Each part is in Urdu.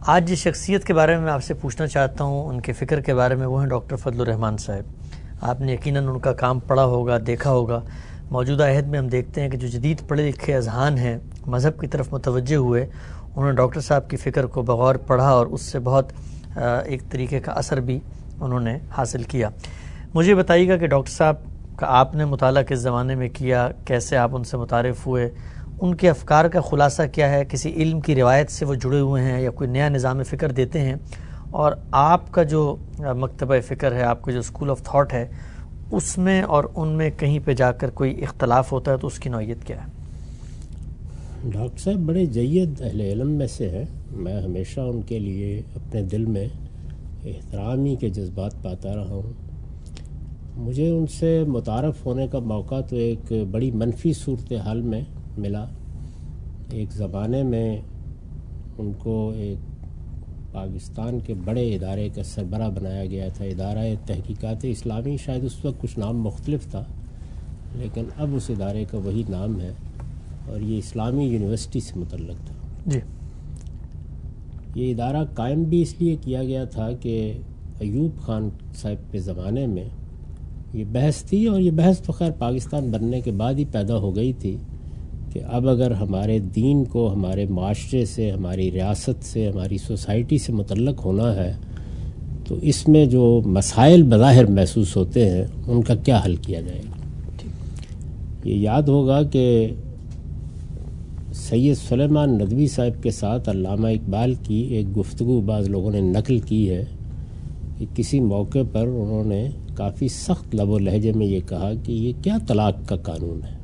آج جس شخصیت کے بارے میں آپ سے پوچھنا چاہتا ہوں، ان کے فکر کے بارے میں، وہ ہیں ڈاکٹر فضل الرحمان صاحب۔ آپ نے یقیناً ان کا کام پڑھا ہوگا، دیکھا ہوگا۔ موجودہ عہد میں ہم دیکھتے ہیں کہ جو جدید پڑھے لکھے اذہان ہیں، مذہب کی طرف متوجہ ہوئے، انہوں نے ڈاکٹر صاحب کی فکر کو بغور پڑھا اور اس سے بہت ایک طریقے کا اثر بھی انہوں نے حاصل کیا۔ مجھے بتائیے گا کہ ڈاکٹر صاحب کا آپ نے مطالعہ کس زمانے میں کیا، کیسے آپ ان سے متعارف ہوئے، ان کے افکار کا خلاصہ کیا ہے، کسی علم کی روایت سے وہ جڑے ہوئے ہیں یا کوئی نیا نظام فکر دیتے ہیں، اور آپ کا جو مکتبہ فکر ہے، آپ کا جو اسکول آف تھاٹ ہے، اس میں اور ان میں کہیں پہ جا کر کوئی اختلاف ہوتا ہے تو اس کی نوعیت کیا ہے؟ ڈاکٹر صاحب بڑے جید اہل علم میں سے ہیں۔ میں ہمیشہ ان کے لیے اپنے دل میں احترامی کے جذبات پاتا رہا ہوں۔ مجھے ان سے متعارف ہونے کا موقع تو ایک بڑی منفی صورتحال میں ملا۔ ایک زمانے میں ان کو ایک پاکستان کے بڑے ادارے کا سربراہ بنایا گیا تھا، ادارہ تحقیقات اسلامی۔ شاید اس وقت کچھ نام مختلف تھا، لیکن اب اس ادارے کا وہی نام ہے، اور یہ اسلامی یونیورسٹی سے متعلق تھا۔ جی، یہ ادارہ قائم بھی اس لیے کیا گیا تھا کہ ایوب خان صاحب کے زمانے میں یہ بحث تھی، اور یہ بحث تو خیر پاکستان بننے کے بعد ہی پیدا ہو گئی تھی کہ اب اگر ہمارے دین کو ہمارے معاشرے سے، ہماری ریاست سے، ہماری سوسائٹی سے متعلق ہونا ہے تو اس میں جو مسائل بظاہر محسوس ہوتے ہیں ان کا کیا حل کیا جائے گا۔ یہ یاد ہوگا کہ سید سلیمان ندوی صاحب کے ساتھ علامہ اقبال کی ایک گفتگو بعض لوگوں نے نقل کی ہے کہ کسی موقع پر انہوں نے کافی سخت لب و لہجے میں یہ کہا کہ یہ کیا طلاق کا قانون ہے،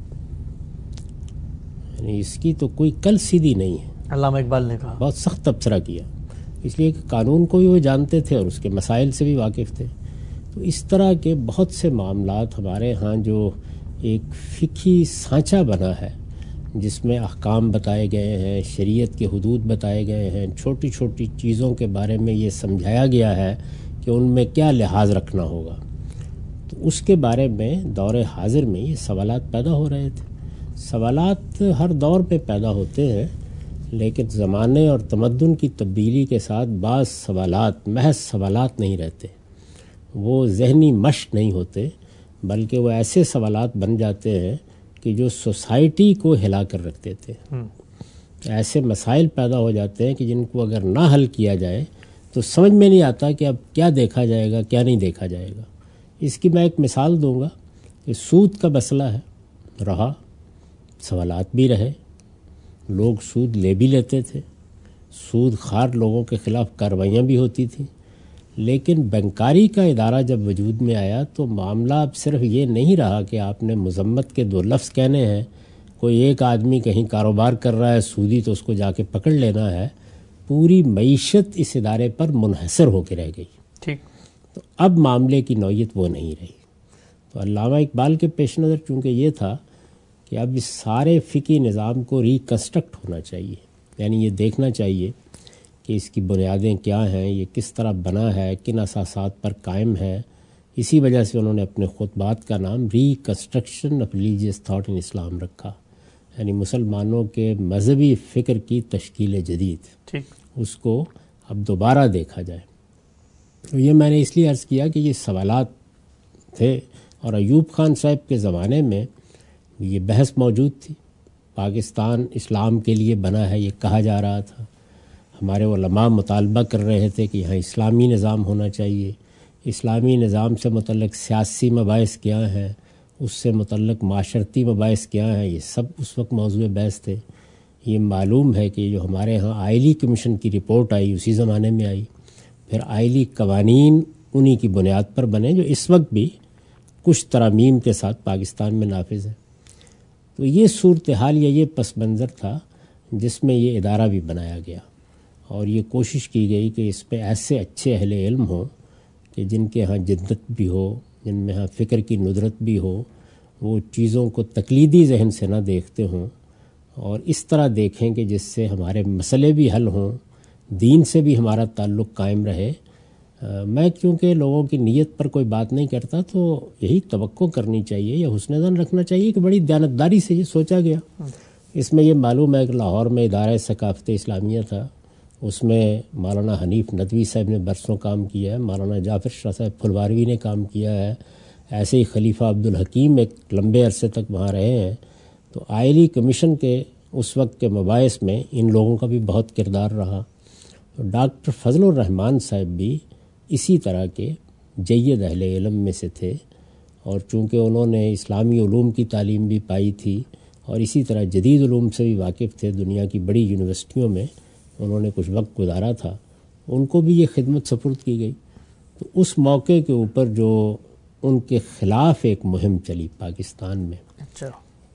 یعنی اس کی تو کوئی کل سیدھی نہیں ہے۔ علامہ اقبال نے کہا، بہت سخت تبصرہ کیا، اس لیے کہ قانون کو بھی وہ جانتے تھے اور اس کے مسائل سے بھی واقف تھے۔ تو اس طرح کے بہت سے معاملات ہمارے ہاں جو ایک فقہی سانچہ بنا ہے، جس میں احکام بتائے گئے ہیں، شریعت کے حدود بتائے گئے ہیں، چھوٹی چھوٹی چیزوں کے بارے میں یہ سمجھایا گیا ہے کہ ان میں کیا لحاظ رکھنا ہوگا، تو اس کے بارے میں دور حاضر میں یہ سوالات پیدا ہو رہے تھے۔ سوالات ہر دور پہ پیدا ہوتے ہیں، لیکن زمانے اور تمدن کی تبدیلی کے ساتھ بعض سوالات محض سوالات نہیں رہتے، وہ ذہنی مشق نہیں ہوتے، بلکہ وہ ایسے سوالات بن جاتے ہیں کہ جو سوسائٹی کو ہلا کر رکھ دیتے ہیں۔ ایسے مسائل پیدا ہو جاتے ہیں کہ جن کو اگر نہ حل کیا جائے تو سمجھ میں نہیں آتا کہ اب کیا دیکھا جائے گا، کیا نہیں دیکھا جائے گا۔ اس کی میں ایک مثال دوں گا کہ سود کا مسئلہ ہے، رہا، سوالات بھی رہے، لوگ سود لے بھی لیتے تھے، سود خوار لوگوں کے خلاف کارروائیاں بھی ہوتی تھیں، لیکن بینکاری کا ادارہ جب وجود میں آیا تو معاملہ اب صرف یہ نہیں رہا کہ آپ نے مذمت کے دو لفظ کہنے ہیں، کوئی ایک آدمی کہیں کاروبار کر رہا ہے سودی تو اس کو جا کے پکڑ لینا ہے، پوری معیشت اس ادارے پر منحصر ہو کے رہ گئی۔ ٹھیک، تو اب معاملے کی نوعیت وہ نہیں رہی۔ تو علامہ اقبال کے پیش نظر چونکہ یہ تھا کہ اب اس سارے فقہی نظام کو ریکنسٹرکٹ ہونا چاہیے، یعنی یہ دیکھنا چاہیے کہ اس کی بنیادیں کیا ہیں، یہ کس طرح بنا ہے، کن اساسات پر قائم ہے۔ اسی وجہ سے انہوں نے اپنے خطبات کا نام reconstruction of religious thought in Islam رکھا، یعنی مسلمانوں کے مذہبی فکر کی تشکیل جدید، ٹھیک، اس کو اب دوبارہ دیکھا جائے۔ تو یہ میں نے اس لیے عرض کیا کہ یہ سوالات تھے، اور ایوب خان صاحب کے زمانے میں یہ بحث موجود تھی۔ پاکستان اسلام کے لیے بنا ہے یہ کہا جا رہا تھا، ہمارے علماء مطالبہ کر رہے تھے کہ یہاں اسلامی نظام ہونا چاہیے، اسلامی نظام سے متعلق سیاسی مباحث کیا ہیں، اس سے متعلق معاشرتی مباحث کیا ہیں، یہ سب اس وقت موضوع بحث تھے۔ یہ معلوم ہے کہ جو ہمارے ہاں آئلی کمیشن کی رپورٹ آئی اسی زمانے میں آئی، پھر آئلی قوانین انہی کی بنیاد پر بنے جو اس وقت بھی کچھ ترامیم کے ساتھ پاکستان میں نافذ ہیں۔ تو یہ صورتحال یا یہ پس منظر تھا جس میں یہ ادارہ بھی بنایا گیا، اور یہ کوشش کی گئی کہ اس پہ ایسے اچھے اہل علم ہوں کہ جن کے ہاں جدت بھی ہو، جن میں ہاں فکر کی ندرت بھی ہو، وہ چیزوں کو تقلیدی ذہن سے نہ دیکھتے ہوں، اور اس طرح دیکھیں کہ جس سے ہمارے مسئلے بھی حل ہوں، دین سے بھی ہمارا تعلق قائم رہے۔ میں کیونکہ لوگوں کی نیت پر کوئی بات نہیں کرتا، تو یہی توقع کرنی چاہیے یا حسن ظن رکھنا چاہیے کہ بڑی دیانتداری سے یہ سوچا گیا۔ اس میں یہ معلوم ہے کہ لاہور میں ادارہ ثقافت اسلامیہ تھا، اس میں مولانا حنیف ندوی صاحب نے برسوں کام کیا ہے، مولانا جعفر شاہ صاحب پھلواروی نے کام کیا ہے، ایسے ہی خلیفہ عبدالحکیم ایک لمبے عرصے تک وہاں رہے ہیں۔ تو آئلی کمیشن کے اس وقت کے مباحث میں ان لوگوں کا بھی بہت کردار رہا۔ ڈاکٹر فضل الرحمان صاحب بھی اسی طرح کے جید اہل علم میں سے تھے، اور چونکہ انہوں نے اسلامی علوم کی تعلیم بھی پائی تھی اور اسی طرح جدید علوم سے بھی واقف تھے، دنیا کی بڑی یونیورسٹیوں میں انہوں نے کچھ وقت گزارا تھا، ان کو بھی یہ خدمت سپرد کی گئی۔ تو اس موقع کے اوپر جو ان کے خلاف ایک مہم چلی پاکستان میں، اچھا،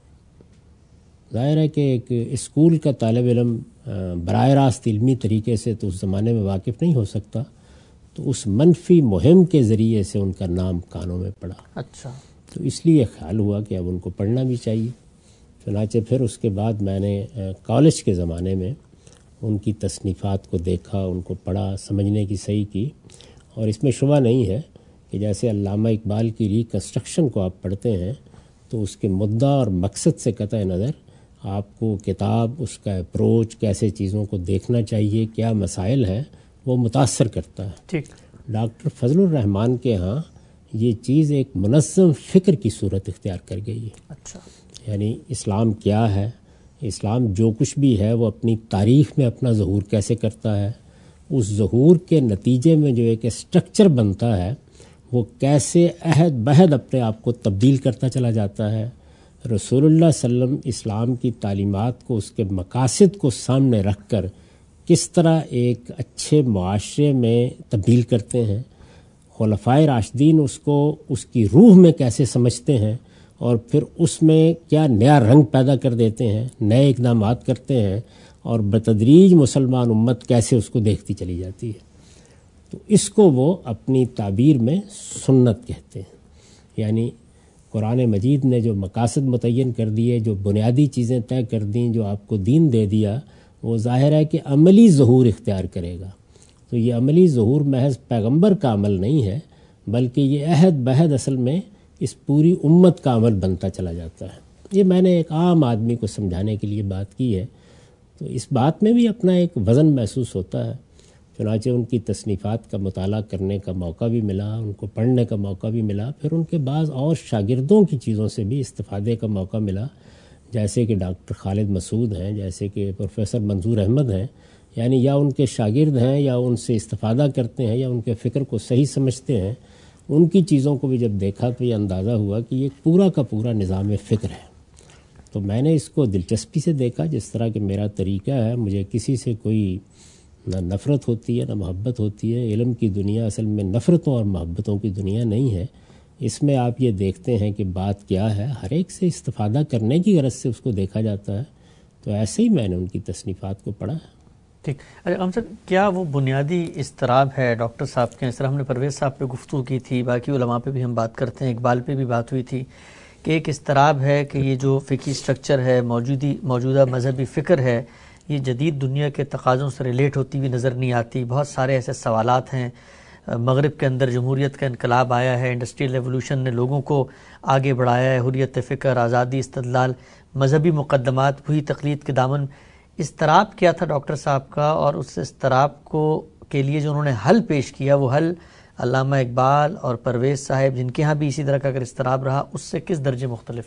ظاہر ہے کہ ایک اسکول کا طالب علم براہ راست علمی طریقے سے تو اس زمانے میں واقف نہیں ہو سکتا، تو اس منفی مہم کے ذریعے سے ان کا نام کانوں میں پڑا۔ اچھا، تو اس لیے خیال ہوا کہ اب ان کو پڑھنا بھی چاہیے۔ چنانچہ پھر اس کے بعد میں نے کالج کے زمانے میں ان کی تصنیفات کو دیکھا، ان کو پڑھا، سمجھنے کی صحیح کی، اور اس میں شبہ نہیں ہے کہ جیسے علامہ اقبال کی ریکنسٹرکشن کو آپ پڑھتے ہیں تو اس کے مدعا اور مقصد سے قطع نظر آپ کو کتاب، اس کا اپروچ، کیسے چیزوں کو دیکھنا چاہیے، کیا مسائل ہیں، وہ متاثر کرتا ہے۔ ٹھیک، ڈاکٹر فضل الرحمان کے ہاں یہ چیز ایک منظم فکر کی صورت اختیار کر گئی ہے۔ اچھا، یعنی اسلام کیا ہے، اسلام جو کچھ بھی ہے وہ اپنی تاریخ میں اپنا ظہور کیسے کرتا ہے، اس ظہور کے نتیجے میں جو ایک اسٹرکچر بنتا ہے وہ کیسے عہد بہد اپنے آپ کو تبدیل کرتا چلا جاتا ہے، رسول اللہ صلی اللہ علیہ وسلم اسلام کی تعلیمات کو، اس کے مقاصد کو سامنے رکھ کر کس طرح ایک اچھے معاشرے میں تبدیل کرتے ہیں، خلفائے راشدین اس کو اس کی روح میں کیسے سمجھتے ہیں اور پھر اس میں کیا نیا رنگ پیدا کر دیتے ہیں، نئے اقدامات کرتے ہیں، اور بتدریج مسلمان امت کیسے اس کو دیکھتی چلی جاتی ہے۔ تو اس کو وہ اپنی تعبیر میں سنت کہتے ہیں۔ یعنی قرآن مجید نے جو مقاصد متعین کر دیے، جو بنیادی چیزیں طے کر دیں، جو آپ کو دین دے دیا، وہ ظاہر ہے کہ عملی ظہور اختیار کرے گا۔ تو یہ عملی ظہور محض پیغمبر کا عمل نہیں ہے، بلکہ یہ عہد بہد اصل میں اس پوری امت کا عمل بنتا چلا جاتا ہے۔ یہ میں نے ایک عام آدمی کو سمجھانے کے لیے بات کی ہے، تو اس بات میں بھی اپنا ایک وزن محسوس ہوتا ہے۔ چنانچہ ان کی تصنیفات کا مطالعہ کرنے کا موقع بھی ملا، ان کو پڑھنے کا موقع بھی ملا، پھر ان کے بعض اور شاگردوں کی چیزوں سے بھی استفادے کا موقع ملا، جیسے کہ ڈاکٹر خالد مسعود ہیں، جیسے کہ پروفیسر منظور احمد ہیں۔ یعنی یا ان کے شاگرد ہیں یا ان سے استفادہ کرتے ہیں یا ان کے فکر کو صحیح سمجھتے ہیں۔ ان کی چیزوں کو بھی جب دیکھا تو یہ اندازہ ہوا کہ یہ پورا کا پورا نظام فکر ہے۔ تو میں نے اس کو دلچسپی سے دیکھا، جس طرح کہ میرا طریقہ ہے، مجھے کسی سے کوئی نہ نفرت ہوتی ہے نہ محبت ہوتی ہے۔ علم کی دنیا اصل میں نفرتوں اور محبتوں کی دنیا نہیں ہے۔ اس میں آپ یہ دیکھتے ہیں کہ بات کیا ہے، ہر ایک سے استفادہ کرنے کی غرض سے اس کو دیکھا جاتا ہے۔ تو ایسے ہی میں نے ان کی تصنیفات کو پڑھا ہے۔ ٹھیک، اچھا ہم صاحب، کیا وہ بنیادی اضطراب ہے ڈاکٹر صاحب کے؟ اس طرح ہم نے پرویز صاحب پہ گفتگو کی تھی، باقی علماء پہ بھی ہم بات کرتے ہیں، اقبال پہ بھی بات ہوئی تھی کہ ایک اضطراب ہے کہ یہ جو فقہی سٹرکچر ہے، موجودہ مذہبی فکر ہے، یہ جدید دنیا کے تقاضوں سے ریلیٹ ہوتی ہوئی نظر نہیں آتی۔ بہت سارے ایسے سوالات ہیں، مغرب کے اندر جمہوریت کا انقلاب آیا ہے، انڈسٹریل ریولوشن نے لوگوں کو آگے بڑھایا ہے، حریت فکر، آزادی، استدلال، مذہبی مقدمات، وہی تقلید کے دامن۔ اضطراب کیا تھا ڈاکٹر صاحب کا، اور اس اضطراب کے لیے جو انہوں نے حل پیش کیا، وہ حل علامہ اقبال اور پرویز صاحب، جن کے ہاں بھی اسی طرح کا اگر اضطراب رہا، اس سے کس درجے مختلف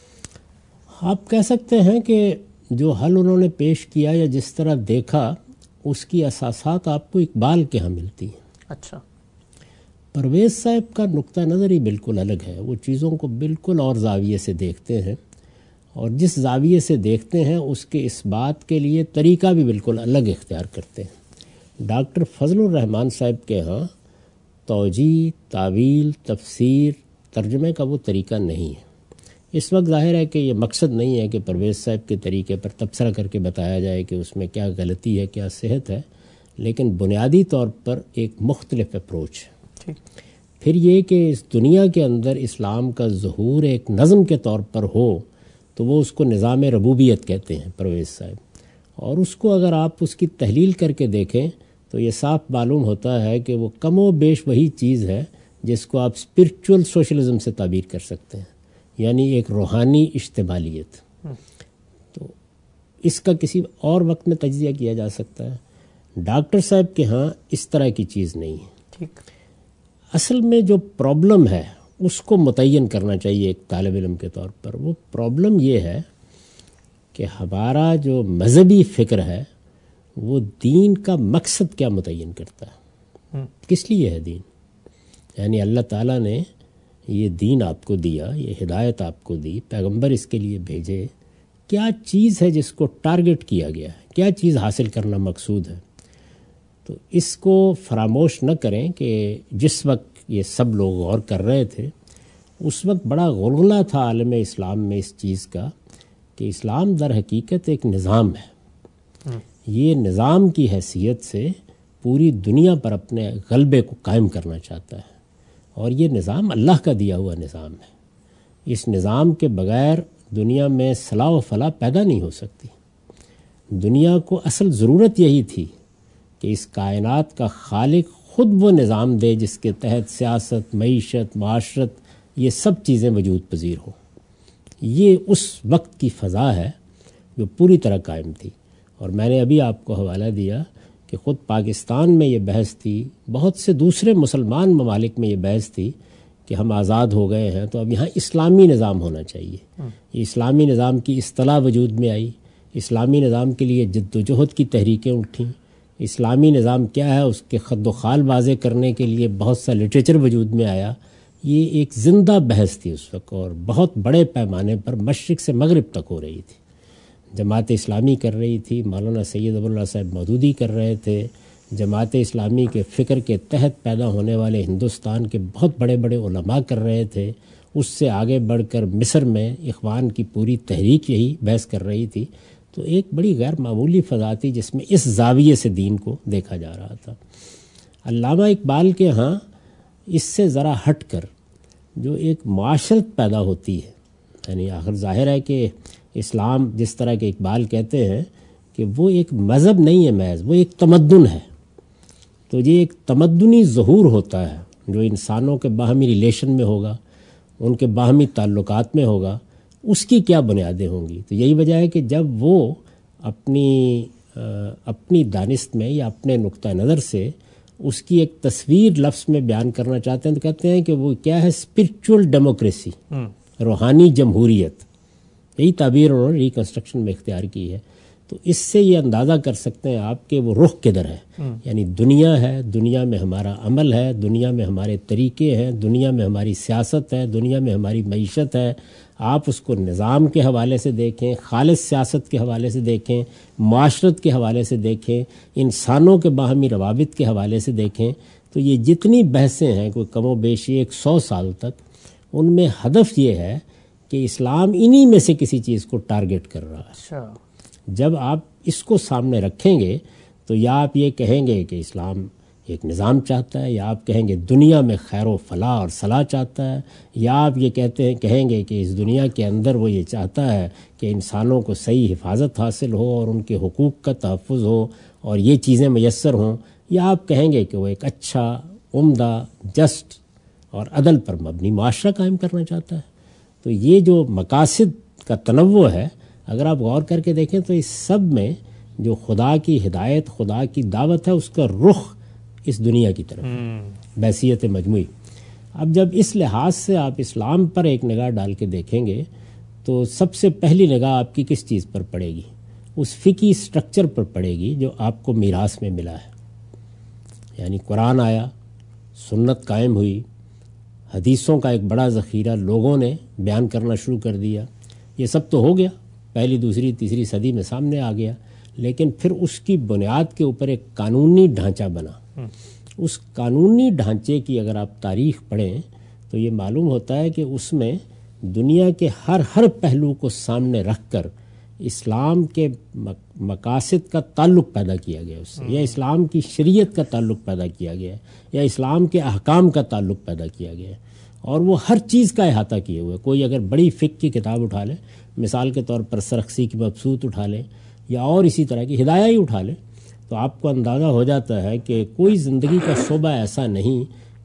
تھا؟ آپ کہہ سکتے ہیں کہ جو حل انہوں نے پیش کیا یا جس طرح دیکھا، اس کی اساسات آپ کو اقبال کے ہاں ملتی ہیں۔ اچھا، پرویز صاحب کا نقطہ نظر ہی بالکل الگ ہے۔ وہ چیزوں کو بالکل اور زاویے سے دیکھتے ہیں، اور جس زاویے سے دیکھتے ہیں اس کے اس بات کے لیے طریقہ بھی بالکل الگ اختیار کرتے ہیں۔ ڈاکٹر فضل الرحمان صاحب کے ہاں توجیہ، تعویل، تفسیر، ترجمے کا وہ طریقہ نہیں ہے۔ اس وقت ظاہر ہے کہ یہ مقصد نہیں ہے کہ پرویز صاحب کے طریقے پر تبصرہ کر کے بتایا جائے کہ اس میں کیا غلطی ہے، کیا صحت ہے، لیکن بنیادی طور پر ایک مختلف اپروچ ہے۔ پھر یہ کہ اس دنیا کے اندر اسلام کا ظہور ایک نظم کے طور پر ہو، تو وہ اس کو نظام ربوبیت کہتے ہیں پرویز صاحب، اور اس کو اگر آپ اس کی تحلیل کر کے دیکھیں تو یہ صاف معلوم ہوتا ہے کہ وہ کم و بیش وہی چیز ہے جس کو آپ اسپرچول سوشلزم سے تعبیر کر سکتے ہیں، یعنی ایک روحانی اشتمالیت۔ تو اس کا کسی اور وقت میں تجزیہ کیا جا سکتا ہے، ڈاکٹر صاحب کے ہاں اس طرح کی چیز نہیں ہے. ٹھیک. اصل میں جو پرابلم ہے اس کو متعین کرنا چاہیے ایک طالب علم کے طور پر. وہ پرابلم یہ ہے کہ ہمارا جو مذہبی فکر ہے وہ دین کا مقصد کیا متعین کرتا ہے, کس لیے ہے دین. یعنی اللہ تعالیٰ نے یہ دین آپ کو دیا, یہ ہدایت آپ کو دی, پیغمبر اس کے لیے بھیجے, کیا چیز ہے جس کو ٹارگٹ کیا گیا ہے, کیا چیز حاصل کرنا مقصود ہے. تو اس کو فراموش نہ کریں کہ جس وقت یہ سب لوگ غور کر رہے تھے اس وقت بڑا غلغلہ تھا عالم اسلام میں اس چیز کا کہ اسلام در حقیقت ایک نظام ہے. یہ نظام کی حیثیت سے پوری دنیا پر اپنے غلبے کو قائم کرنا چاہتا ہے, اور یہ نظام اللہ کا دیا ہوا نظام ہے. اس نظام کے بغیر دنیا میں صلاح و فلاح پیدا نہیں ہو سکتی. دنیا کو اصل ضرورت یہی تھی کہ اس کائنات کا خالق خود وہ نظام دے جس کے تحت سیاست, معیشت, معاشرت یہ سب چیزیں وجود پذیر ہوں. یہ اس وقت کی فضا ہے جو پوری طرح قائم تھی. اور میں نے ابھی آپ کو حوالہ دیا کہ خود پاکستان میں یہ بحث تھی, بہت سے دوسرے مسلمان ممالک میں یہ بحث تھی کہ ہم آزاد ہو گئے ہیں تو اب یہاں اسلامی نظام ہونا چاہیے. یہ اسلامی نظام کی اصطلاح وجود میں آئی, اسلامی نظام کے لیے جد و جہد کی تحریکیں اٹھیں. اسلامی نظام کیا ہے اس کے خد و خال واضح کرنے کے لیے بہت سا لٹریچر وجود میں آیا. یہ ایک زندہ بحث تھی اس وقت, اور بہت بڑے پیمانے پر مشرق سے مغرب تک ہو رہی تھی. جماعت اسلامی کر رہی تھی, مولانا سید ابواللہ صاحب مودودی کر رہے تھے. جماعت اسلامی کے فکر کے تحت پیدا ہونے والے ہندوستان کے بہت بڑے بڑے علماء کر رہے تھے. اس سے آگے بڑھ کر مصر میں اخوان کی پوری تحریک یہی بحث کر رہی تھی. تو ایک بڑی غیر معمولی فضا تھی جس میں اس زاویے سے دین کو دیکھا جا رہا تھا. علامہ اقبال کے ہاں اس سے ذرا ہٹ کر جو ایک معاشرت پیدا ہوتی ہے, یعنی آخر ظاہر ہے کہ اسلام جس طرح کے اقبال کہتے ہیں کہ وہ ایک مذہب نہیں ہے محض, وہ ایک تمدن ہے. تو یہ ایک تمدنی ظہور ہوتا ہے جو انسانوں کے باہمی ریلیشن میں ہوگا, ان کے باہمی تعلقات میں ہوگا. اس کی کیا بنیادیں ہوں گی. تو یہی وجہ ہے کہ جب وہ اپنی دانست میں یا اپنے نقطہ نظر سے اس کی ایک تصویر لفظ میں بیان کرنا چاہتے ہیں تو کہتے ہیں کہ وہ کیا ہے, اسپرچول ڈیموکریسی, روحانی جمہوریت. یہی تعبیر انہوں نے ریکنسٹرکشن میں اختیار کی ہے. تو اس سے یہ اندازہ کر سکتے ہیں آپ کہ وہ رخ کدھر ہے. یعنی دنیا ہے, دنیا میں ہمارا عمل ہے, دنیا میں ہمارے طریقے ہیں, دنیا میں ہماری سیاست ہے, دنیا میں ہماری معیشت ہے. آپ اس کو نظام کے حوالے سے دیکھیں, خالص سیاست کے حوالے سے دیکھیں, معاشرت کے حوالے سے دیکھیں, انسانوں کے باہمی روابط کے حوالے سے دیکھیں. تو یہ جتنی بحثیں ہیں کوئی کم و بیشی 100 سال تک, ان میں ہدف یہ ہے کہ اسلام انہی میں سے کسی چیز کو ٹارگٹ کر رہا ہے. جب آپ اس کو سامنے رکھیں گے تو یا آپ یہ کہیں گے کہ اسلام ایک نظام چاہتا ہے, یا آپ کہیں گے دنیا میں خیر و فلاح اور صلاح چاہتا ہے, یا آپ یہ کہیں گے کہ اس دنیا کے اندر وہ یہ چاہتا ہے کہ انسانوں کو صحیح حفاظت حاصل ہو اور ان کے حقوق کا تحفظ ہو اور یہ چیزیں میسر ہوں, یا آپ کہیں گے کہ وہ ایک اچھا, عمدہ, جسٹ اور عدل پر مبنی معاشرہ قائم کرنا چاہتا ہے. تو یہ جو مقاصد کا تنوع ہے, اگر آپ غور کر کے دیکھیں تو اس سب میں جو خدا کی ہدایت, خدا کی دعوت ہے, اس کا رخ اس دنیا کی طرف بحیثیت مجموعی. اب جب اس لحاظ سے آپ اسلام پر ایک نگاہ ڈال کے دیکھیں گے تو سب سے پہلی نگاہ آپ کی کس چیز پر پڑے گی؟ اس فقہی سٹرکچر پر پڑے گی جو آپ کو میراث میں ملا ہے. یعنی قرآن آیا, سنت قائم ہوئی, حدیثوں کا ایک بڑا ذخیرہ لوگوں نے بیان کرنا شروع کر دیا. یہ سب تو ہو گیا, پہلی, دوسری, تیسری صدی میں سامنے آ گیا. لیکن پھر اس کی بنیاد کے اوپر ایک قانونی ڈھانچہ بنا. اس قانونی ڈھانچے کی اگر آپ تاریخ پڑھیں تو یہ معلوم ہوتا ہے کہ اس میں دنیا کے ہر پہلو کو سامنے رکھ کر اسلام کے مقاصد کا تعلق پیدا کیا گیا اس سے, یا اسلام کی شریعت کا تعلق پیدا کیا گیا ہے, یا اسلام کے احکام کا تعلق پیدا کیا گیا ہے. اور وہ ہر چیز کا احاطہ کیے ہوئے. کوئی اگر بڑی فقہ کی کتاب اٹھا لے, مثال کے طور پر سرخسی کی مبسوط اٹھا لیں, یا اور اسی طرح کی ہدایہ ہی اٹھا لیں, تو آپ کو اندازہ ہو جاتا ہے کہ کوئی زندگی کا شعبہ ایسا نہیں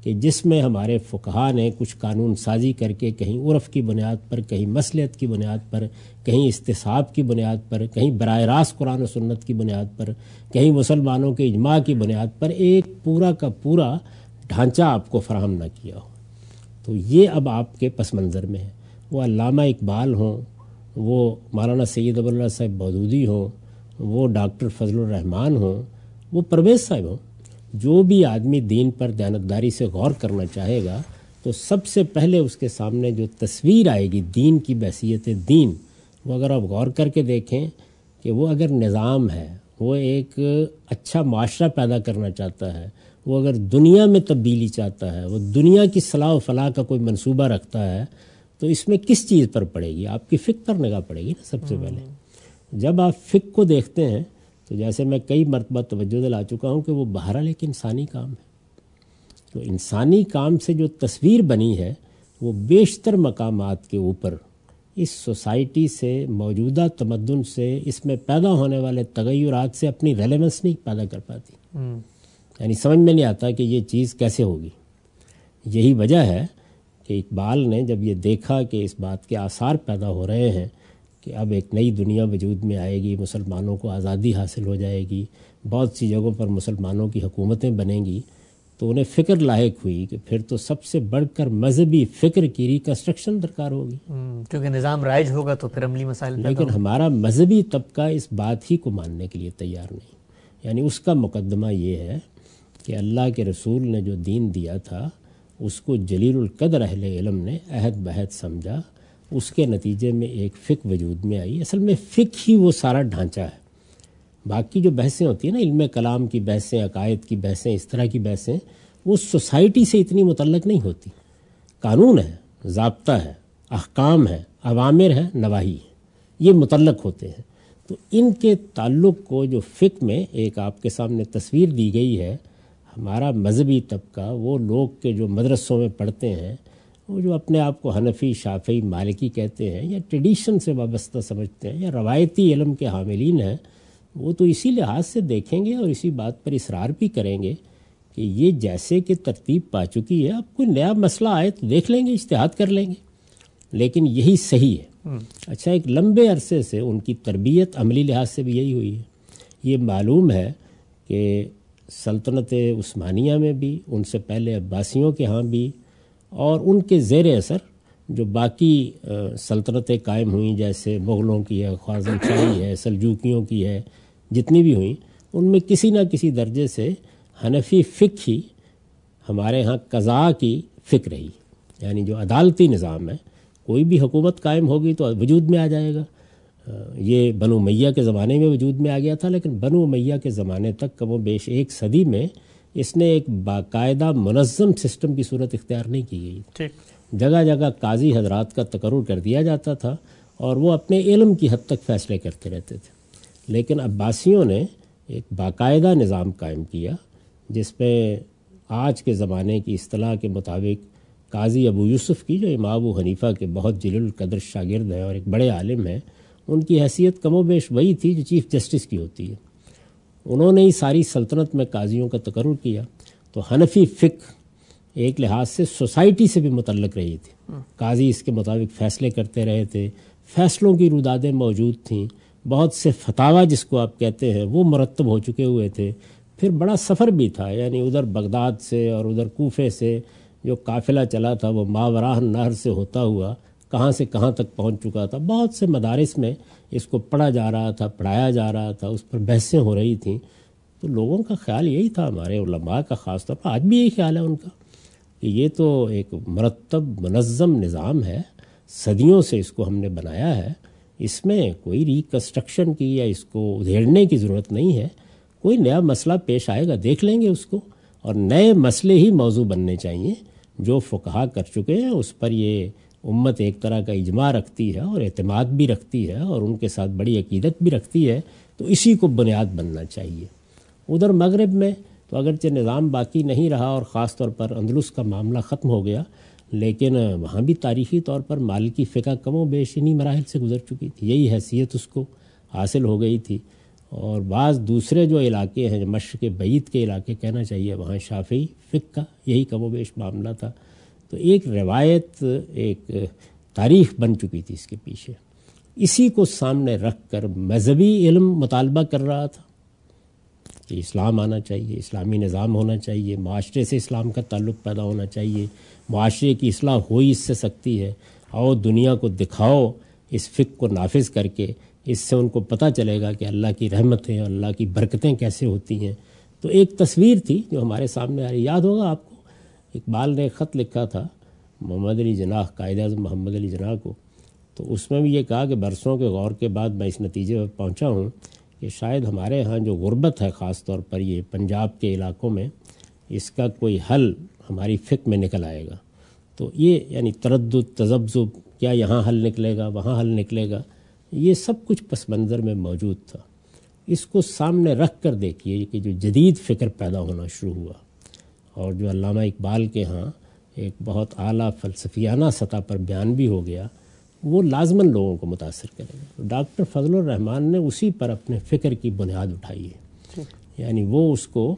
کہ جس میں ہمارے فقہا نے کچھ قانون سازی کر کے کہیں عرف کی بنیاد پر، کہیں مصلحت کی بنیاد پر، کہیں استصحاب کی بنیاد پر، کہیں براہ راست قرآن و سنت کی بنیاد پر، کہیں مسلمانوں کے اجماع کی بنیاد پر ایک پورا کا پورا ڈھانچہ آپ کو فراہم نہ کیا ہو، تو یہ اب آپ کے پس منظر میں ہے۔ وہ علامہ اقبال ہوں، وہ مولانا سید ابو اللہ صاحب مودودی ہوں، وہ ڈاکٹر فضل الرحمان ہوں، وہ پرویز صاحب ہوں، جو بھی آدمی دین پر دیانتداری سے غور کرنا چاہے گا تو سب سے پہلے اس کے سامنے جو تصویر آئے گی دین کی بحیثیت دین، وہ اگر آپ غور کر کے دیکھیں کہ وہ اگر نظام ہے، وہ ایک اچھا معاشرہ پیدا کرنا چاہتا ہے، وہ اگر دنیا میں تبدیلی چاہتا ہے، وہ دنیا کی صلاح و فلاح کا کوئی منصوبہ رکھتا ہے، تو اس میں کس چیز پر پڑے گی؟ آپ کی فقہ پر نگاہ پڑے گی نا سب سے پہلے۔ جب آپ فقہ کو دیکھتے ہیں تو جیسے میں کئی مرتبہ توجہ دلا چکا ہوں کہ وہ بہرحال ایک انسانی کام ہے، تو انسانی کام سے جو تصویر بنی ہے وہ بیشتر مقامات کے اوپر اس سوسائٹی سے، موجودہ تمدن سے، اس میں پیدا ہونے والے تغیرات سے اپنی ریلیونس نہیں پیدا کر پاتی، یعنی سمجھ میں نہیں آتا کہ یہ چیز کیسے ہوگی۔ یہی وجہ ہے کہ اقبال نے جب یہ دیکھا کہ اس بات کے آثار پیدا ہو رہے ہیں کہ اب ایک نئی دنیا وجود میں آئے گی، مسلمانوں کو آزادی حاصل ہو جائے گی، بہت سی جگہوں پر مسلمانوں کی حکومتیں بنیں گی، تو انہیں فکر لاحق ہوئی کہ پھر تو سب سے بڑھ کر مذہبی فکر کی ریکنسٹرکشن درکار ہوگی، کیونکہ نظام رائج ہوگا تو پھر عملی مسائل پیدا لیکن ہمارا مذہبی طبقہ اس بات ہی کو ماننے کے لیے تیار نہیں، یعنی اس کا مقدمہ یہ ہے کہ اللہ کے رسول نے جو دین دیا تھا اس کو جلیل القدر اہل علم نے عہد بہد سمجھا، اس کے نتیجے میں ایک فقہ وجود میں آئی۔ اصل میں فقہ ہی وہ سارا ڈھانچہ ہے، باقی جو بحثیں ہوتی ہیں نا، علم کلام کی بحثیں، عقائد کی بحثیں، اس طرح کی بحثیں، وہ سوسائٹی سے اتنی متعلق نہیں ہوتی۔ قانون ہے، ضابطہ ہے، احکام ہے، اوامر ہے، نواہی ہے، یہ متعلق ہوتے ہیں، تو ان کے تعلق کو جو فقہ میں ایک آپ کے سامنے تصویر دی گئی ہے، ہمارا مذہبی طبقہ، وہ لوگ کے جو مدرسوں میں پڑھتے ہیں، وہ جو اپنے آپ کو حنفی، شافعی، مالکی کہتے ہیں یا ٹریڈیشن سے وابستہ سمجھتے ہیں یا روایتی علم کے حاملین ہیں، وہ تو اسی لحاظ سے دیکھیں گے اور اسی بات پر اصرار بھی کریں گے کہ یہ جیسے کہ ترتیب پا چکی ہے، اب کوئی نیا مسئلہ آئے تو دیکھ لیں گے، اجتہاد کر لیں گے، لیکن یہی صحیح ہے۔ اچھا، ایک لمبے عرصے سے ان کی تربیت عملی لحاظ سے بھی یہی ہوئی ہے۔ یہ معلوم ہے کہ سلطنت عثمانیہ میں بھی، ان سے پہلے عباسیوں کے ہاں بھی، اور ان کے زیر اثر جو باقی سلطنتیں قائم ہوئیں، جیسے مغلوں کی ہے، خوارزم شاہی ہے، سلجوکیوں کی ہے، جتنی بھی ہوئیں، ان میں کسی نہ کسی درجے سے حنفی فقہ ہی ہمارے ہاں قضاء کی فقہ رہی، یعنی جو عدالتی نظام ہے، کوئی بھی حکومت قائم ہوگی تو وجود میں آ جائے گا۔ یہ بنو امیہ کے زمانے میں وجود میں آ گیا تھا، لیکن بنو امیہ کے زمانے تک کم و بیش ایک صدی میں اس نے ایک باقاعدہ منظم سسٹم کی صورت اختیار نہیں کی گئی۔ جگہ جگہ قاضی حضرات کا تقرر کر دیا جاتا تھا اور وہ اپنے علم کی حد تک فیصلے کرتے رہتے تھے، لیکن عباسیوں نے ایک باقاعدہ نظام قائم کیا جس پہ آج کے زمانے کی اصطلاح کے مطابق قاضی ابو یوسف کی، جو امام ابو حنیفہ کے بہت جلیل القدر شاگرد ہیں اور ایک بڑے عالم ہیں، ان کی حیثیت کم و بیش وہی تھی جو چیف جسٹس کی ہوتی ہے۔ انہوں نے ہی ساری سلطنت میں قاضیوں کا تقرر کیا، تو حنفی فقہ ایک لحاظ سے سوسائٹی سے بھی متعلق رہی تھی، قاضی اس کے مطابق فیصلے کرتے رہے تھے، فیصلوں کی رودادیں موجود تھیں، بہت سے فتاوی جس کو آپ کہتے ہیں وہ مرتب ہو چکے ہوئے تھے، پھر بڑا سفر بھی تھا، یعنی ادھر بغداد سے اور ادھر کوفے سے جو قافلہ چلا تھا وہ ماوراء النہر سے ہوتا ہوا کہاں سے کہاں تک پہنچ چکا تھا، بہت سے مدارس میں اس کو پڑھا جا رہا تھا، پڑھایا جا رہا تھا، اس پر بحثیں ہو رہی تھیں، تو لوگوں کا خیال یہی تھا، ہمارے علماء کا خاص طور پر آج بھی یہی خیال ہے ان کا، کہ یہ تو ایک مرتب منظم نظام ہے، صدیوں سے اس کو ہم نے بنایا ہے، اس میں کوئی ریکنسٹرکشن کی یا اس کو ادھیڑنے کی ضرورت نہیں ہے، کوئی نیا مسئلہ پیش آئے گا دیکھ لیں گے اس کو، اور نئے مسئلے ہی موضوع بننے چاہیے، جو فقہا کر چکے ہیں اس پر یہ امت ایک طرح کا اجماع رکھتی ہے اور اعتماد بھی رکھتی ہے اور ان کے ساتھ بڑی عقیدت بھی رکھتی ہے، تو اسی کو بنیاد بننا چاہیے۔ ادھر مغرب میں تو اگرچہ نظام باقی نہیں رہا اور خاص طور پر اندلس کا معاملہ ختم ہو گیا، لیکن وہاں بھی تاریخی طور پر مالکی فقہ کم و بیش انہی مراحل سے گزر چکی تھی، یہی حیثیت اس کو حاصل ہو گئی تھی، اور بعض دوسرے جو علاقے ہیں، مشرق بعید کے علاقے کہنا چاہیے، وہاں شافعی فقہ کا یہی کم و بیش معاملہ تھا. تو ایک روایت، ایک تاریخ بن چکی تھی اس کے پیچھے. اسی کو سامنے رکھ کر مذہبی علم مطالبہ کر رہا تھا کہ اسلام آنا چاہیے، اسلامی نظام ہونا چاہیے، معاشرے سے اسلام کا تعلق پیدا ہونا چاہیے، معاشرے کی اصلاح ہوئی اس سے سکتی ہے. اور دنیا کو دکھاؤ اس فقہ کو نافذ کر کے، اس سے ان کو پتہ چلے گا کہ اللہ کی رحمتیں اور اللہ کی برکتیں کیسے ہوتی ہیں. تو ایک تصویر تھی جو ہمارے سامنے آ رہی. یاد ہوگا آپ کو اقبال نے ایک خط لکھا تھا محمد علی جناح، قائد اعظم محمد علی جناح کو. تو اس میں بھی یہ کہا کہ برسوں کے غور کے بعد میں اس نتیجے پر پہنچا ہوں کہ شاید ہمارے ہاں جو غربت ہے، خاص طور پر یہ پنجاب کے علاقوں میں، اس کا کوئی حل ہماری فقہ میں نکل آئے گا. تو یہ یعنی تردد، تذبذب، کیا یہاں حل نکلے گا، وہاں حل نکلے گا، یہ سب کچھ پس منظر میں موجود تھا. اس کو سامنے رکھ کر دیکھیے کہ جو جدید فکر پیدا ہونا شروع ہوا اور جو علامہ اقبال کے ہاں ایک بہت اعلیٰ فلسفیانہ سطح پر بیان بھی ہو گیا، وہ لازماً لوگوں کو متاثر کرے گا. ڈاکٹر فضل الرحمان نے اسی پر اپنے فکر کی بنیاد اٹھائی ہے. یعنی وہ اس کو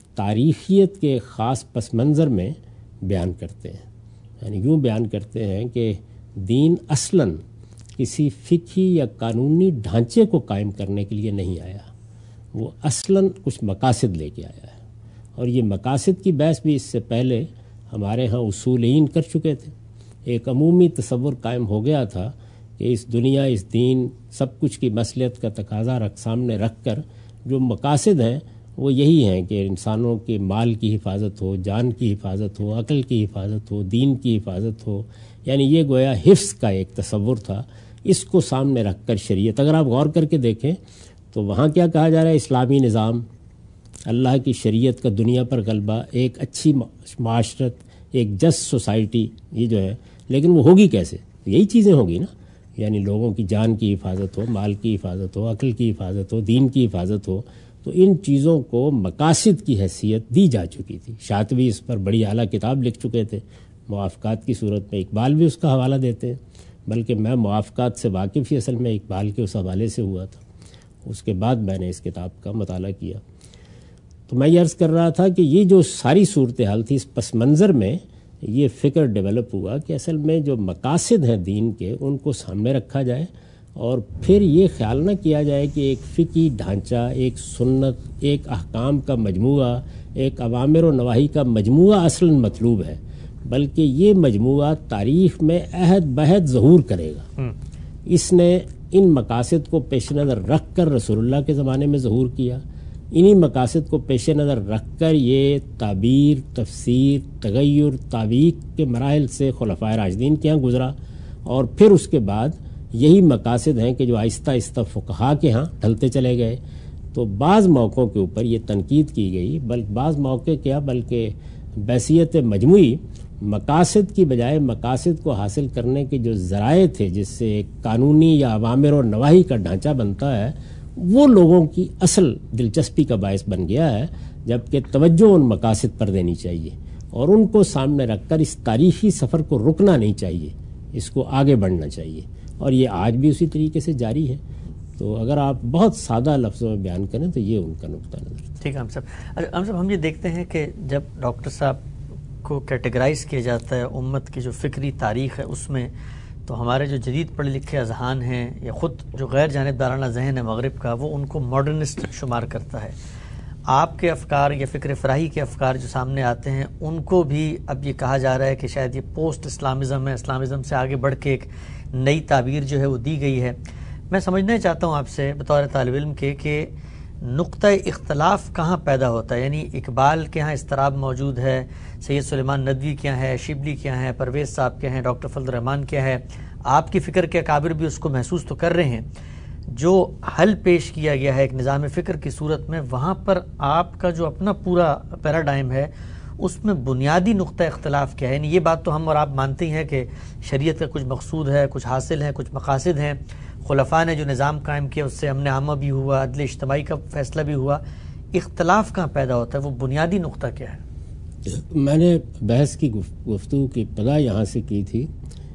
تاریخیت کے خاص پس منظر میں بیان کرتے ہیں. یعنی یوں بیان کرتے ہیں کہ دین اصلاً کسی فقہی یا قانونی ڈھانچے کو قائم کرنے کے لیے نہیں آیا، وہ اصلاً کچھ مقاصد لے کے آیا ہے. اور یہ مقاصد کی بحث بھی اس سے پہلے ہمارے ہاں اصولین کر چکے تھے. ایک عمومی تصور قائم ہو گیا تھا کہ اس دنیا، اس دین، سب کچھ کی مصلحت کا تقاضا سامنے رکھ کر جو مقاصد ہیں وہ یہی ہیں کہ انسانوں کے مال کی حفاظت ہو، جان کی حفاظت ہو، عقل کی حفاظت ہو، دین کی حفاظت ہو. یعنی یہ گویا حفظ کا ایک تصور تھا. اس کو سامنے رکھ کر شریعت، اگر آپ غور کر کے دیکھیں تو وہاں کیا کہا جا رہا ہے، اسلامی نظام، اللہ کی شریعت کا دنیا پر غلبہ، ایک اچھی معاشرت، ایک جسٹ سوسائٹی، یہ جو ہے. لیکن وہ ہوگی کیسے؟ یہی چیزیں ہوگی نا. یعنی لوگوں کی جان کی حفاظت ہو، مال کی حفاظت ہو، عقل کی حفاظت ہو، دین کی حفاظت ہو. تو ان چیزوں کو مقاصد کی حیثیت دی جا چکی تھی. شاطبی اس پر بڑی اعلیٰ کتاب لکھ چکے تھے موافقات کی صورت میں. اقبال بھی اس کا حوالہ دیتے ہیں، بلکہ میں موافقات سے واقف ہی اصل میں اقبال کے اس حوالے سے ہوا تھا. اس کے بعد میں نے اس کتاب کا مطالعہ کیا. تو میں یہ عرض کر رہا تھا کہ یہ جو ساری صورتحال تھی، اس پس منظر میں یہ فکر ڈیولپ ہوا کہ اصل میں جو مقاصد ہیں دین کے، ان کو سامنے رکھا جائے اور پھر یہ خیال نہ کیا جائے کہ ایک فقہی ڈھانچہ، ایک سنت، ایک احکام کا مجموعہ، ایک اوامر و نواہی کا مجموعہ اصلاً مطلوب ہے، بلکہ یہ مجموعہ تاریخ میں عہد بہد ظہور کرے گا. اس نے ان مقاصد کو پیش نظر رکھ کر رسول اللہ کے زمانے میں ظہور کیا. انہی مقاصد کو پیش نظر رکھ کر یہ تعبیر، تفسیر، تغیر، تعویق کے مراحل سے خلفائے راشدین کے ہاں گزرا. اور پھر اس کے بعد یہی مقاصد ہیں کہ جو آہستہ آہستہ فقہا کے ہاں ڈھلتے چلے گئے. تو بعض موقعوں کے اوپر یہ تنقید کی گئی، بعض موقع کیا بلکہ بحیثیت مجموعی مقاصد کی بجائے مقاصد کو حاصل کرنے کے جو ذرائع تھے، جس سے ایک قانونی یا اوامر اور نواہی کا ڈھانچہ بنتا ہے، وہ لوگوں کی اصل دلچسپی کا باعث بن گیا ہے. جبکہ توجہ ان مقاصد پر دینی چاہیے اور ان کو سامنے رکھ کر اس تاریخی سفر کو رکنا نہیں چاہیے، اس کو آگے بڑھنا چاہیے. اور یہ آج بھی اسی طریقے سے جاری ہے. تو اگر آپ بہت سادہ لفظوں میں بیان کریں تو یہ ان کا نقطہ نظر ہے. ٹھیک ہے. ہم صاحب ہم یہ دیکھتے ہیں کہ جب ڈاکٹر صاحب کو کیٹیگرائز کیا جاتا ہے امت کی جو فکری تاریخ ہے اس میں، تو ہمارے جو جدید پڑھے لکھے اذہان ہیں یا خود جو غیر جانبدارانہ ذہن ہے مغرب کا، وہ ان کو ماڈرنسٹ شمار کرتا ہے. آپ کے افکار یا فکر فراہی کے افکار جو سامنے آتے ہیں ان کو بھی اب یہ کہا جا رہا ہے کہ شاید یہ پوسٹ اسلامزم ہے، اسلامزم سے آگے بڑھ کے ایک نئی تعبیر جو ہے وہ دی گئی ہے. میں سمجھنا چاہتا ہوں آپ سے بطور طالب علم کے کہ نقطہ اختلاف کہاں پیدا ہوتا ہے. یعنی اقبال کے ہاں اضطراب موجود ہے، سید سلیمان ندوی کیا ہے، شبلی کیا ہے، پرویز صاحب کیا ہیں، ڈاکٹر فضل الرحمان کیا ہے، آپ کی فکر کے اکابر بھی اس کو محسوس تو کر رہے ہیں. جو حل پیش کیا گیا ہے ایک نظام فکر کی صورت میں، وہاں پر آپ کا جو اپنا پورا پیراڈائم ہے اس میں بنیادی نقطہ اختلاف کیا ہے. یعنی یہ بات تو ہم اور آپ مانتے ہیں کہ شریعت کا کچھ مقصود ہے، کچھ حاصل ہے، کچھ مقاصد ہیں. خلفاء نے جو نظام قائم کیا اس سے امن عامہ بھی ہوا، عدل اجتماعی کا فیصلہ بھی ہوا. اختلاف کہاں پیدا ہوتا ہے، وہ بنیادی نقطہ کیا ہے؟ میں نے بحث کی گفتگو کی ابتدا یہاں سے کی تھی کہ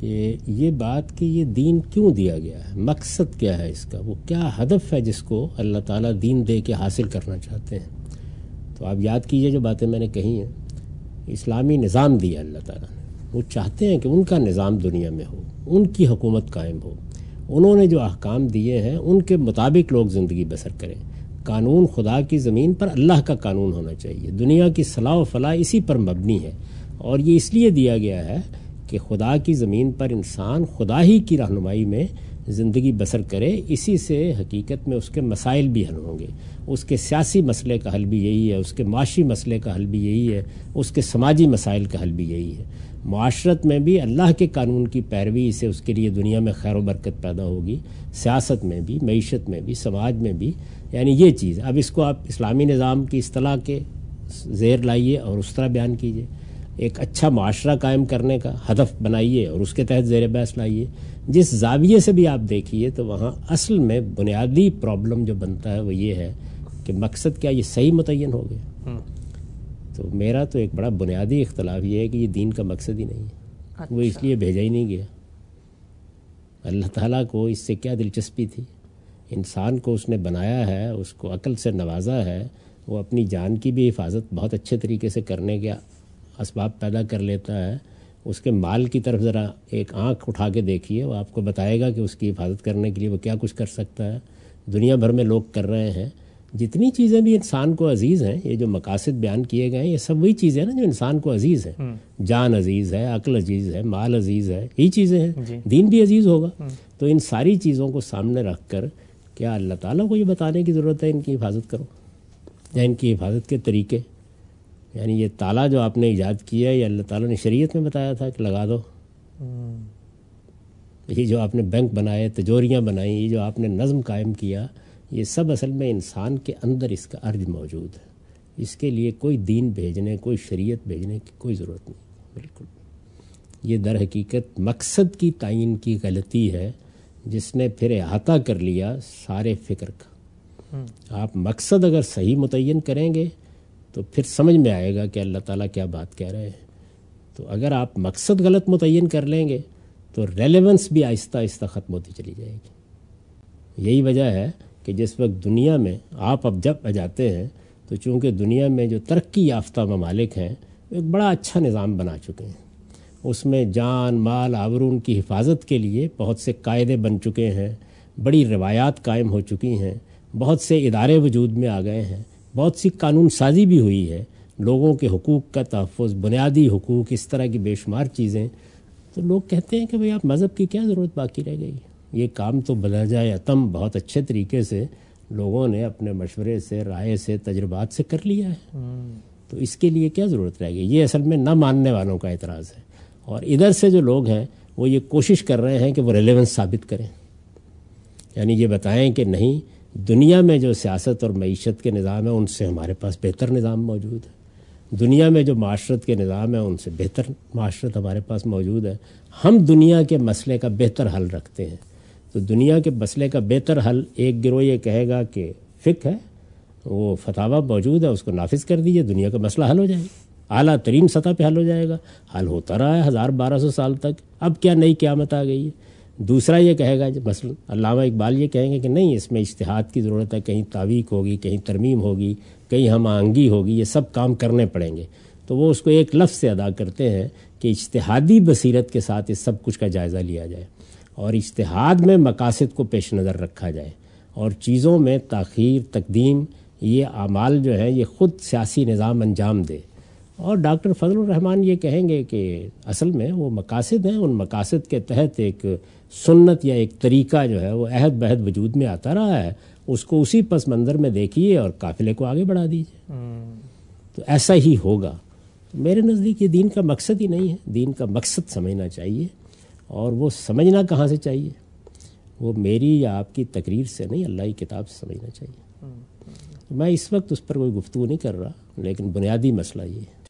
کہ یہ بات کہ یہ دین کیوں دیا گیا ہے، مقصد کیا ہے اس کا، وہ کیا ہدف ہے جس کو اللہ تعالیٰ دین دے کے حاصل کرنا چاہتے ہیں. تو آپ یاد کیجئے جو باتیں میں نے کہی ہیں. اسلامی نظام دیا اللہ تعالیٰ نے، وہ چاہتے ہیں کہ ان کا نظام دنیا میں ہو، ان کی حکومت قائم ہو. انہوں نے جو احکام دیے ہیں ان کے مطابق لوگ زندگی بسر کریں. قانون خدا کی زمین پر اللہ کا قانون ہونا چاہیے. دنیا کی صلاح و فلاح اسی پر مبنی ہے، اور یہ اس لیے دیا گیا ہے کہ خدا کی زمین پر انسان خدا ہی کی رہنمائی میں زندگی بسر کرے. اسی سے حقیقت میں اس کے مسائل بھی حل ہوں گے. اس کے سیاسی مسئلے کا حل بھی یہی ہے، اس کے معاشی مسئلے کا حل بھی یہی ہے، اس کے سماجی مسائل کا حل بھی یہی ہے. معاشرت میں بھی اللہ کے قانون کی پیروی سے اس کے لیے دنیا میں خیر و برکت پیدا ہوگی، سیاست میں بھی، معیشت میں بھی، سماج میں بھی. یعنی یہ چیز اب اس کو آپ اسلامی نظام کی اصطلاح کے زیر لائیے اور اس طرح بیان کیجیے. ایک اچھا معاشرہ قائم کرنے کا ہدف بنائیے اور اس کے تحت زیر بحث لائیے. جس زاویے سے بھی آپ دیکھیے تو وہاں اصل میں بنیادی پرابلم جو بنتا ہے وہ یہ ہے کہ مقصد کیا یہ صحیح متعین ہو گیا. تو میرا تو ایک بڑا بنیادی اختلاف یہ ہے کہ یہ دین کا مقصد ہی نہیں ہے. وہ اس لیے بھیجا ہی نہیں گیا. اللہ تعالیٰ کو اس سے کیا دلچسپی تھی؟ انسان کو اس نے بنایا ہے، اس کو عقل سے نوازا ہے، وہ اپنی جان کی بھی حفاظت بہت اچھے طریقے سے کرنے کے اسباب پیدا کر لیتا ہے. اس کے مال کی طرف ذرا ایک آنکھ اٹھا کے دیکھیے، وہ آپ کو بتائے گا کہ اس کی حفاظت کرنے کے لیے وہ کیا کچھ کر سکتا ہے. دنیا بھر میں لوگ کر رہے ہیں. جتنی چیزیں بھی انسان کو عزیز ہیں، یہ جو مقاصد بیان کیے گئے ہیں، یہ سب وہی چیزیں ہیں نا جو انسان کو عزیز ہیں. جان عزیز ہے، عقل عزیز ہے، مال عزیز ہے، یہی چیزیں ہیں. دین بھی عزیز ہوگا. تو ان ساری چیزوں کو سامنے رکھ کر کیا اللہ تعالیٰ کو یہ بتانے کی ضرورت ہے ان کی حفاظت کرو یا ان کی حفاظت کے طریقے؟ یعنی یہ تالا جو آپ نے ایجاد کیا ہے یہ اللہ تعالیٰ نے شریعت میں بتایا تھا کہ لگا دو. یہ جو آپ نے بینک بنائے، تجوریاں بنائیں، یہ جو آپ نے نظم قائم کیا، یہ سب اصل میں انسان کے اندر اس کا ارج موجود ہے. اس کے لیے کوئی دین بھیجنے، کوئی شریعت بھیجنے کی کوئی ضرورت نہیں. بالکل یہ در حقیقت مقصد کی تعین کی غلطی ہے جس نے پھر احاطہ کر لیا سارے فکر کا. آپ مقصد اگر صحیح متعین کریں گے تو پھر سمجھ میں آئے گا کہ اللہ تعالیٰ کیا بات کہہ رہے ہیں. تو اگر آپ مقصد غلط متعین کر لیں گے تو ریلیونس بھی آہستہ آہستہ ختم ہوتی چلی جائے گی. یہی وجہ ہے کہ جس وقت دنیا میں آپ اب جب جاتے ہیں تو چونکہ دنیا میں جو ترقی یافتہ ممالک ہیں ایک بڑا اچھا نظام بنا چکے ہیں. اس میں جان مال آبرو کی حفاظت کے لیے بہت سے قاعدے بن چکے ہیں، بڑی روایات قائم ہو چکی ہیں، بہت سے ادارے وجود میں آ گئے ہیں، بہت سی قانون سازی بھی ہوئی ہے، لوگوں کے حقوق کا تحفظ، بنیادی حقوق، اس طرح کی بے شمار چیزیں. تو لوگ کہتے ہیں کہ بھئی آپ مذہب کی کیا ضرورت باقی رہ گئی؟ یہ کام تو بلا جائے اتم بہت اچھے طریقے سے لوگوں نے اپنے مشورے سے، رائے سے، تجربات سے کر لیا ہے. تو اس کے لیے کیا ضرورت رہ گئی؟ یہ اصل میں نہ ماننے والوں کا اعتراض ہے. اور ادھر سے جو لوگ ہیں وہ یہ کوشش کر رہے ہیں کہ وہ ریلیونس ثابت کریں. یعنی یہ بتائیں کہ نہیں، دنیا میں جو سیاست اور معیشت کے نظام ہیں ان سے ہمارے پاس بہتر نظام موجود ہے. دنیا میں جو معاشرت کے نظام ہیں ان سے بہتر معاشرت ہمارے پاس موجود ہے. ہم دنیا کے مسئلے کا بہتر حل رکھتے ہیں. تو دنیا کے مسئلے کا بہتر حل ایک گروہ یہ کہے گا کہ فقہ ہے، وہ فتاویٰ موجود ہے، اس کو نافذ کر دیجئے، دنیا کا مسئلہ حل ہو جائے گا، اعلیٰ ترین سطح پہ حل ہو جائے گا. حل ہوتا رہا ہے 1200 سال تک، اب کیا نئی قیامت آ گئی ہے. دوسرا یہ کہے گا مثلا علامہ اقبال یہ کہیں گے کہ نہیں، اس میں اجتہاد کی ضرورت ہے، کہیں تعویق ہوگی، کہیں ترمیم ہوگی، کہیں ہم آہنگی ہوگی، یہ سب کام کرنے پڑیں گے. تو وہ اس کو ایک لفظ سے ادا کرتے ہیں کہ اجتہادی بصیرت کے ساتھ اس سب کچھ کا جائزہ لیا جائے اور اجتہاد میں مقاصد کو پیش نظر رکھا جائے اور چیزوں میں تاخیر، تقدیم، یہ اعمال جو ہیں یہ خود سیاسی نظام انجام دے. اور ڈاکٹر فضل الرحمان یہ کہیں گے کہ اصل میں وہ مقاصد ہیں، ان مقاصد کے تحت ایک سنت یا ایک طریقہ جو ہے وہ عہد بہد وجود میں آتا رہا ہے، اس کو اسی پس منظر میں دیکھیے اور قافلے کو آگے بڑھا دیجیے. تو ایسا ہی ہوگا. میرے نزدیک یہ دین کا مقصد ہی نہیں ہے. دین کا مقصد سمجھنا چاہیے، اور وہ سمجھنا کہاں سے چاہیے؟ وہ میری یا آپ کی تقریر سے نہیں، اللہ کی کتاب سے سمجھنا چاہیے. میں اس وقت اس پر کوئی گفتگو نہیں کر رہا، لیکن بنیادی مسئلہ یہ ہے.